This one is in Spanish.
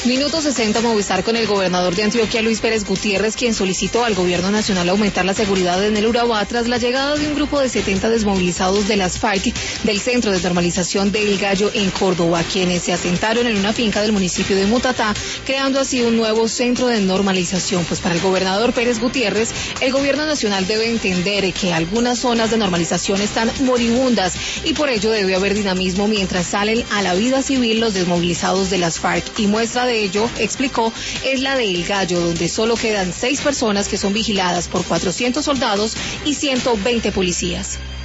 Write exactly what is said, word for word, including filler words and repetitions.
Minuto sesenta Movistar con el gobernador de Antioquia, Luis Pérez Gutiérrez, quien solicitó al gobierno nacional aumentar la seguridad en el Urabá tras la llegada de un grupo de setenta desmovilizados de las FARC del Centro de Normalización del Gallo en Córdoba, quienes se asentaron en una finca del municipio de Mutatá, creando así un nuevo centro de normalización. Pues para el gobernador Pérez Gutiérrez, el gobierno nacional debe entender que algunas zonas de normalización están moribundas y por ello debe haber dinamismo mientras salen a la vida civil los desmovilizados de las FARC. Y muestra de ello, explicó, es la de El Gallo, donde solo quedan seis personas que son vigiladas por cuatrocientos soldados y ciento veinte policías.